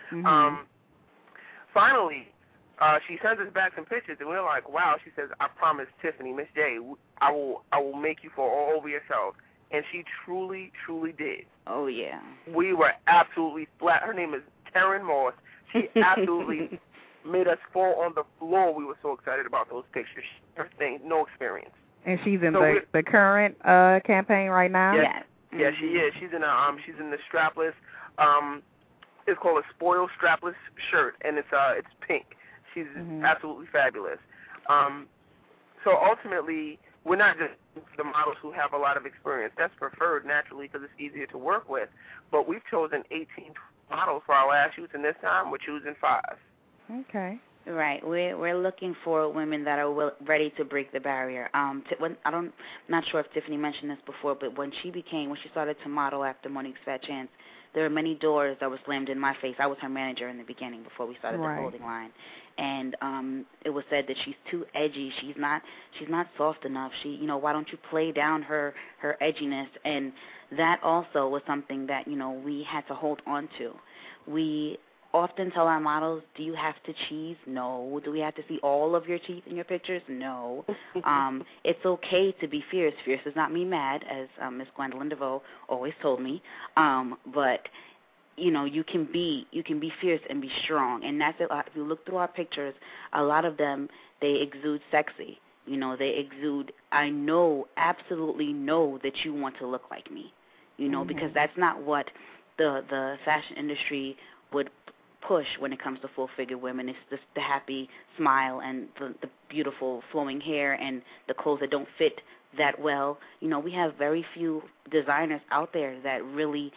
Finally, she sends us back some pictures, and we're like, wow. She says, I promise, Tiffany, Miss J, I will make you fall all over yourself. And she truly, truly did. Oh, yeah. We were absolutely flat. Her name is Taryn Moss. She absolutely made us fall on the floor. We were so excited about those pictures. Her thing, no experience. And she's in the current campaign right now? Yes. Yeah, she is. She's in the strapless. It's called a spoiled strapless shirt, and it's pink. She's absolutely fabulous. So ultimately, we're not just the models who have a lot of experience. That's preferred naturally because it's easier to work with. But we've chosen 18 models for our last shoots, and this time we're choosing 5. Okay. Right. We're looking for women that are ready to break the barrier. I'm not sure if Tiffany mentioned this before, but when she started to model after Monique's Fat Chance, there were many doors that were slammed in my face. I was her manager in the beginning before we started the clothing line, and it was said that she's too edgy. She's not soft enough. Why don't you play down her edginess? And that also was something that we had to hold on to. We often tell our models, do you have to cheese? No. Do we have to see all of your teeth in your pictures? No. It's okay to be fierce. Fierce does not mean mad, as Miss Gwendolyn DeVoe always told me. But you can be fierce and be strong, and that's it. If you look through our pictures, a lot of them, they exude sexy. They exude, I absolutely know that you want to look like me. Because that's not what the fashion industry would push when it comes to full-figure women. It's just the happy smile and the beautiful flowing hair and the clothes that don't fit that well. We have very few designers out there that really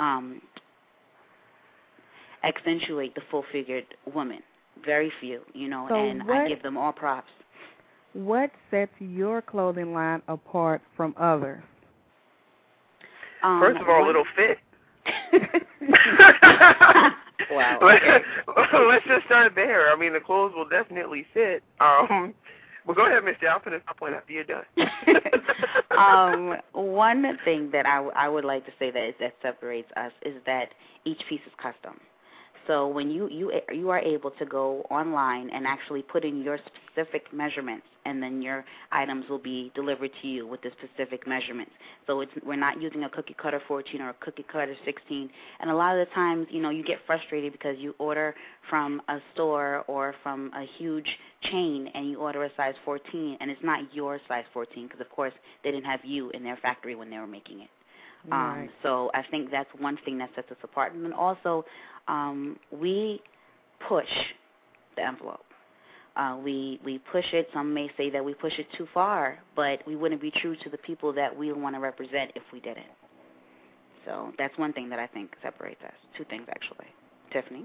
accentuate the full-figured woman. Very few, and I give them all props. What sets your clothing line apart from others? First of all, it'll fit. Wow. Let's just start there. I mean, the clothes will definitely fit. Well, go ahead, Ms. J. I'll finish my point after you're done. One thing that I would like to say that separates us is that each piece is custom. So when you are able to go online and actually put in your specific measurements, and then your items will be delivered to you with the specific measurements. So we're not using a cookie cutter 14 or a cookie cutter 16. And a lot of the times, you get frustrated because you order from a store or from a huge chain and you order a size 14, and it's not your size 14 because, of course, they didn't have you in their factory when they were making it. Right. So I think that's one thing that sets us apart. And then also, we push the envelope. We push it. Some may say that we push it too far, but we wouldn't be true to the people that we want to represent if we didn't. So that's one thing that I think separates us. 2 things, actually. Tiffany?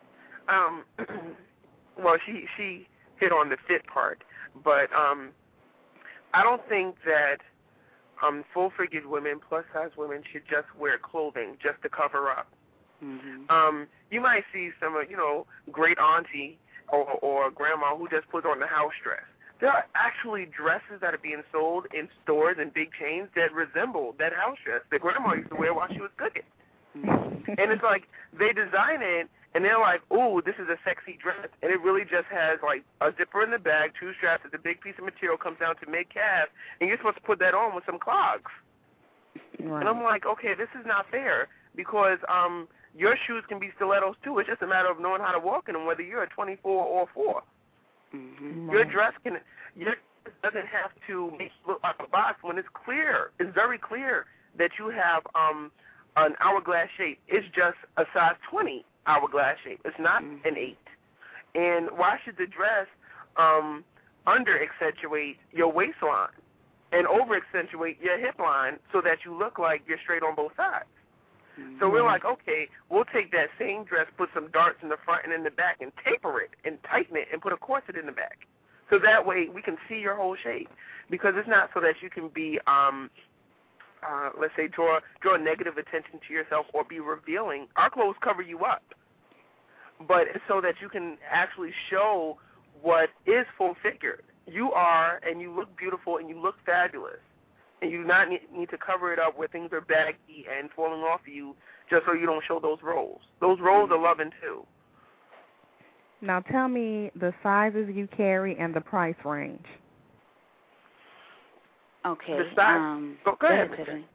Well, she hit on the fit part, but I don't think that full-figured women, plus-size women should just wear clothing just to cover up. Mm-hmm. You might see some, great auntie or grandma who just puts on the house dress. There are actually dresses that are being sold in stores and big chains that resemble that house dress that grandma used to wear while she was cooking. Mm-hmm. And it's like they design it, and they're like, ooh, this is a sexy dress. And it really just has, like, a zipper in the back, 2 straps, and the big piece of material comes down to mid-calf, and you're supposed to put that on with some clogs. Right. And I'm like, okay, this is not fair because your shoes can be stilettos, too. It's just a matter of knowing how to walk in them, whether you're a 24 or 4. Mm-hmm. Your dress doesn't have to make you look like a box when it's clear. It's very clear that you have an hourglass shape. It's just a size 20 hourglass shape. It's not an 8. And why should the dress under-accentuate your waistline and over-accentuate your hip line so that you look like you're straight on both sides? So we're like, okay, we'll take that same dress, put some darts in the front and in the back, and taper it and tighten it and put a corset in the back. So that way we can see your whole shape. Because it's not so that you can be, let's say, draw negative attention to yourself or be revealing. Our clothes cover you up. But it's so that you can actually show what is full-figured. You are, and you look beautiful, and you look fabulous. And you do not need to cover it up where things are baggy and falling off of you just so you don't show those rolls. Those rolls are loving, too. Now tell me the sizes you carry and the price range. Okay. The size, go ahead.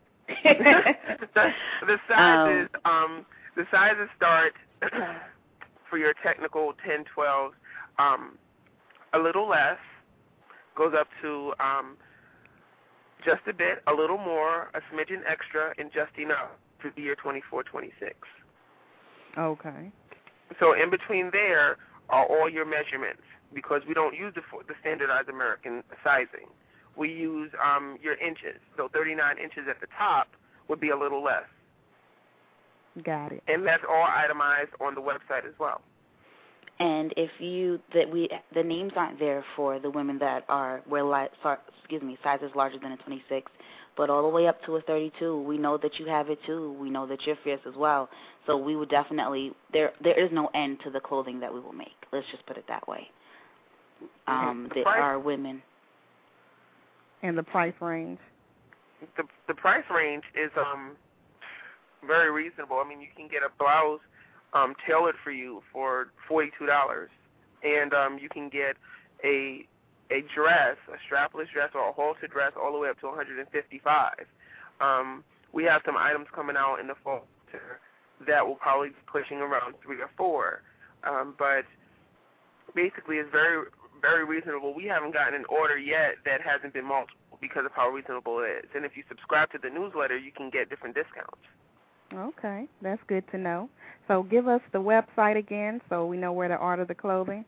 The sizes start for your technical 10, 12, a little less, goes up to just a bit, a little more, a smidgen extra, and just enough to be your 24, 26. Okay. So in between there are all your measurements because we don't use the standardized American sizing. We use your inches. So 39 inches at the top would be a little less. Got it. And that's all itemized on the website as well. And if the names aren't there for the women that wear sizes larger than a 26, but all the way up to a 32, we know that you have it too. We know that you're fierce as well. So we would definitely there is no end to the clothing that we will make. Let's just put it that way. There are women. And the price range? The price range is very reasonable. I mean, you can get a blouse tailored for you for $42, and you can get a dress, a strapless dress or a halter dress all the way up to $155. We have some items coming out in the fall that will probably be pushing around 3 or 4, but basically it's very, very reasonable. We haven't gotten an order yet that hasn't been multiple because of how reasonable it is. And if you subscribe to the newsletter, you can get different discounts. Okay, that's good to know. So give us the website again so we know where to order the clothing.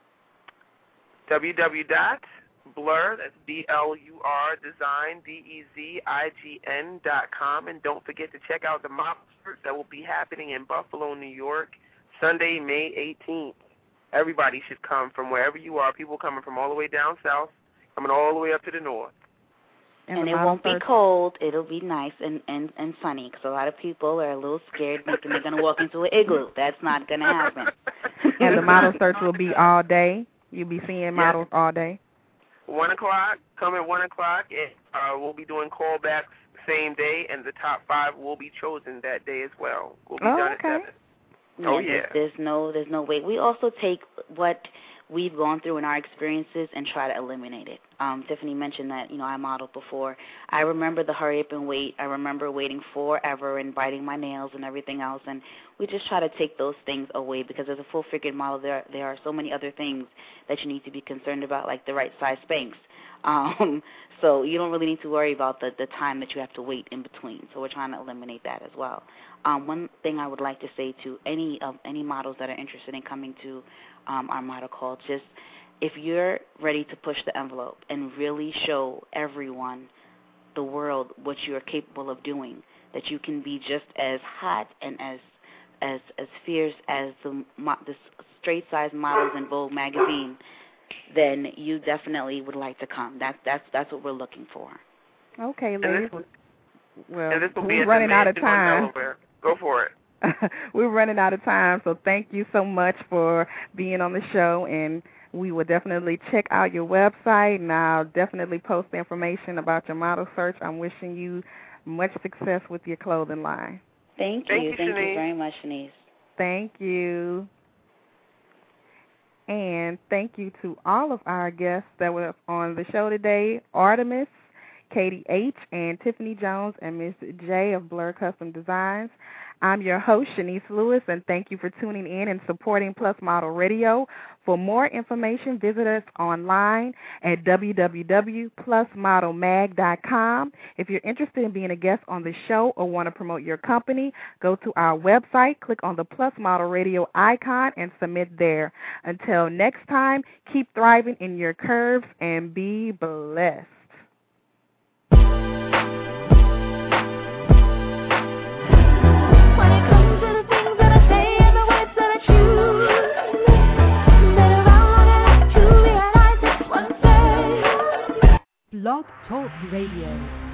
www.blur, that's B-L-U-R, design, DEZIGN.com. And don't forget to check out the model search that will be happening in Buffalo, New York, Sunday, May 18th. Everybody should come from wherever you are. People coming from all the way down south, coming all the way up to the north. And it won't be cold. It'll be nice and sunny because a lot of people are a little scared thinking they're going to walk into an igloo. That's not going to happen. And the model search will be all day? You'll be seeing models all day? 1 o'clock. Come at 1 o'clock. And we'll be doing callbacks same day, and the top 5 will be chosen that day as well. We'll be done at 7. Yeah, there's no wait. We also take what we've gone through in our experiences and try to eliminate it. Tiffany mentioned that, I modeled before. I remember the hurry up and wait. I remember waiting forever and biting my nails and everything else, and we just try to take those things away because as a full-figured model, there are so many other things that you need to be concerned about, like the right size Spanx. So you don't really need to worry about the time that you have to wait in between. So we're trying to eliminate that as well. One thing I would like to say to any models that are interested in coming to our model call, just if you're ready to push the envelope and really show everyone, the world, what you are capable of doing, that you can be just as hot and as fierce as the straight size models in Vogue magazine, then you definitely would like to come. That's what we're looking for. Okay, ladies. Well, we're running out of time. Go for it. We're running out of time, so thank you so much for being on the show, and we will definitely check out your website, and I'll definitely post the information about your model search. I'm wishing you much success with your clothing line. Thank you. Thank you very much, Shanice. Thank you. And thank you to all of our guests that were on the show today, Artemis, Katie H., and Tiffany Jones, and Ms. J. of Blur Custom Designs. I'm your host, Shanice Lewis, and thank you for tuning in and supporting Plus Model Radio. For more information, visit us online at www.plusmodelmag.com. If you're interested in being a guest on the show or want to promote your company, go to our website, click on the Plus Model Radio icon, and submit there. Until next time, keep thriving in your curves and be blessed. Blog Talk Radio.